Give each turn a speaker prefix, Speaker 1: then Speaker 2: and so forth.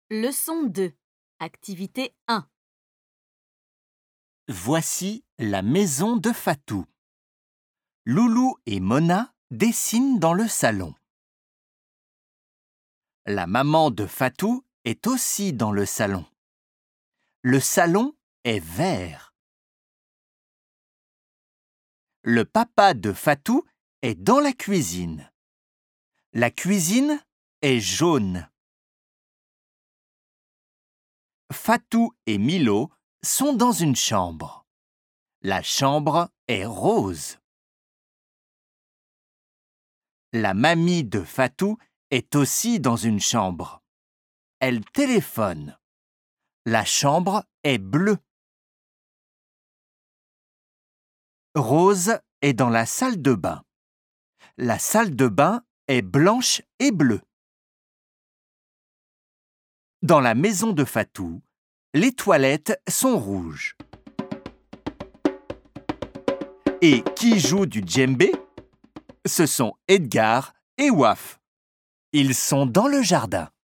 Speaker 1: Leçon 2. Activité 1.
Speaker 2: Voici la maison de Fatou. Loulou et Mona dessinent dans le salon. La maman de Fatou est aussi dans le salon. Le salon est vert. Le papa de Fatou est dans la cuisine. La cuisine est jaune. Fatou et Milo sont dans une chambre. La chambre est rose. La mamie de Fatou est aussi dans une chambre. Elle téléphone. La chambre est bleue. Rose est dans la salle de bain. La salle de bain est blanche et bleue. Dans la maison de Fatou, les toilettes sont rouges. Et qui joue du djembé? Ce sont Edgar et Waf. Ils sont dans le jardin.